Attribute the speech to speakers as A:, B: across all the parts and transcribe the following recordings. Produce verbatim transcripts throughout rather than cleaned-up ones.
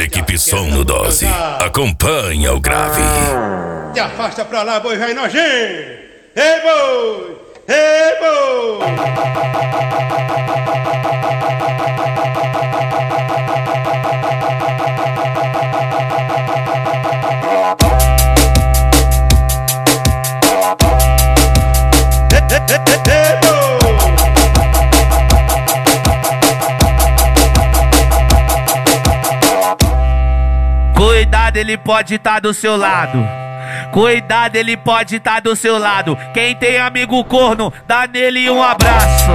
A: Equipe Som no Dose, acompanha o grave.
B: Te afasta pra lá, boi velho nojento. Ei, boi! Ei, boi!
C: Cuidado, ele pode estar do seu lado. Cuidado, ele pode estar do seu lado. Quem tem amigo corno, dá nele um abraço.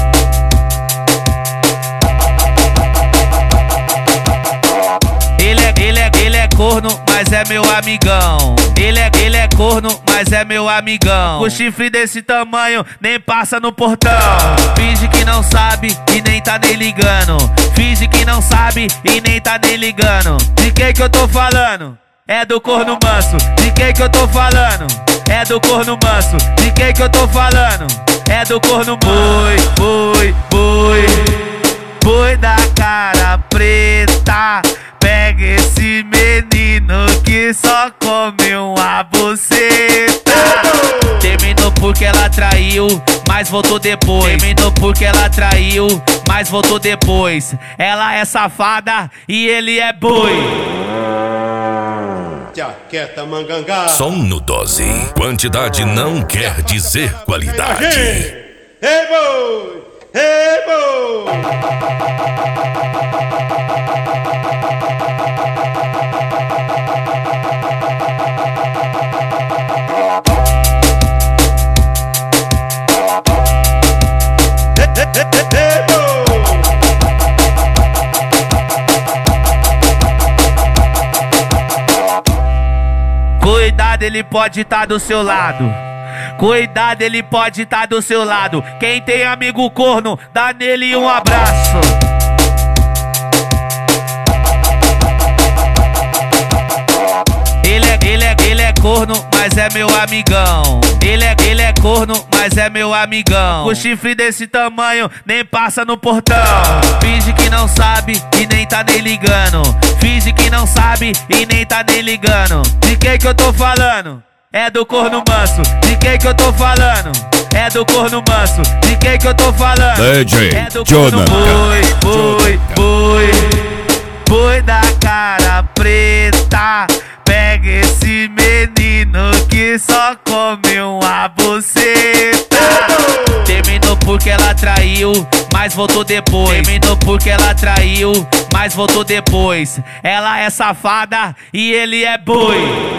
C: Ele é, ele é, ele é corno, mas é meu amigão. Ele é, ele é corno, mas é meu amigão. Com chifre desse tamanho, nem passa no portão. Finge que não sabe e nem tá nem ligando. Finge que não sabe e nem tá nem ligando. De quem que eu tô falando? É do corno manso. De quem que eu tô falando? É do corno manso. De quem que eu tô falando? É do corno boi, boi, boi. Boi da cara preta. Pega esse menino que só come uma buceta. Terminou porque ela traiu, mas voltou depois. Terminou porque ela traiu, mas voltou depois. Ela é safada e ele é boi.
B: Jaqueta mangangá.
A: Som no Dose. Quantidade não quer dizer qualidade.
B: Ei, boi! Ei, boi!
C: Cuidado, ele pode estar do seu lado. Cuidado, ele pode estar do seu lado. Quem tem amigo corno, dá nele um abraço. Ele é, ele é, ele é corno, mas é meu amigão. Ele é, ele é corno, mas é meu amigão. Com chifre desse tamanho, nem passa no portão. Finge que não sabe e nem tá nem ligando. Finge que não sabe e nem tá nem ligando. De quem que eu tô falando? É do corno manso. De quem que eu tô falando? É do corno manso. De quem que eu tô falando?
A: D J
C: é do corno boi, boi, boi. Boi da cara preta. Pega esse menino que só come uma buceta. Terminou porque ela traiu, mas voltou depois. Terminou porque ela traiu, mas voltou depois. Ela é safada e ele é boi.